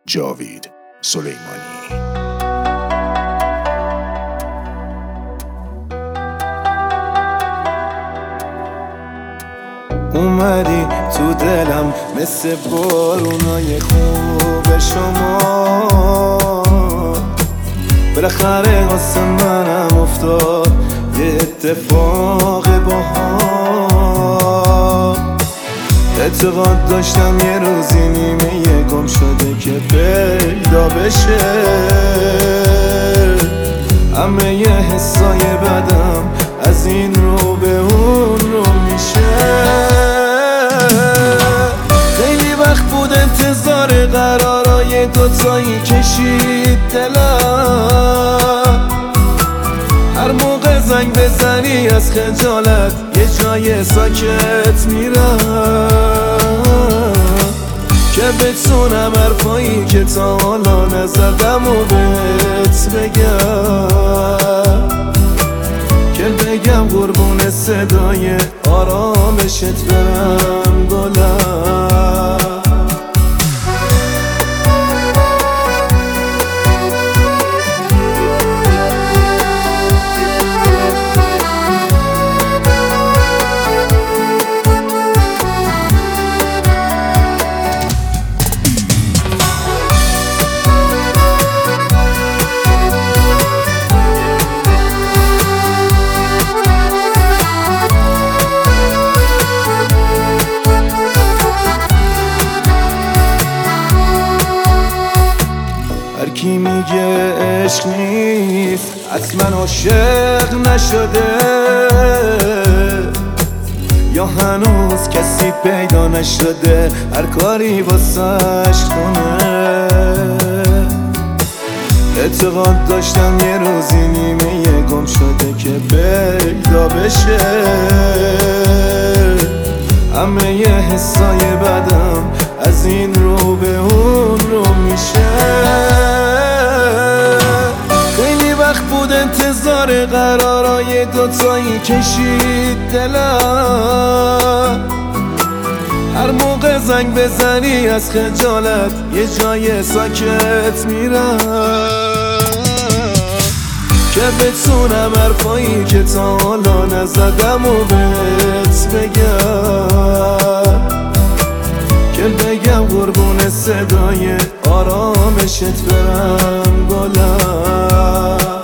جاوید سلیمانی. اومدی تو دلم مثل بارونای خوب شما، بالاخره واسه منم افتاد یه اتفاق باها. اعتقاد داشتم یه روزی نیمه گم شده که پیدا بشه، همه یه حسای بدم از این رو به اون رو میشه. خیلی وقت بود انتظار قرارای دوتایی کشید دلم، هر موقع زنگ بزنی از خجالت یه جای ساکت میرم، که بتونم حرفایی که تا حالا نزدم و بهت بگم، که بگم قربون صدای آرامشت برم گلم. کی میگه عشق نیست حتما عاشق نشده، یا هنوز کسی پیدا نشده هر کاری واسش کنه. اعتقاد داشتم یه روزی نیمه گم شده که پیدا بشه، همه یه حسای بدم از این رو به اون رو میشه. خیلی وقت بود انتظار قرارای دوتایی کشید دلم، هر موقع زنگ بزنی از خجالت یه جای ساکت میرم، که بتونم حرفایی که تا حالا نزدم و بهت بگم، که بگم قربون صدای آرامشت برم گلم.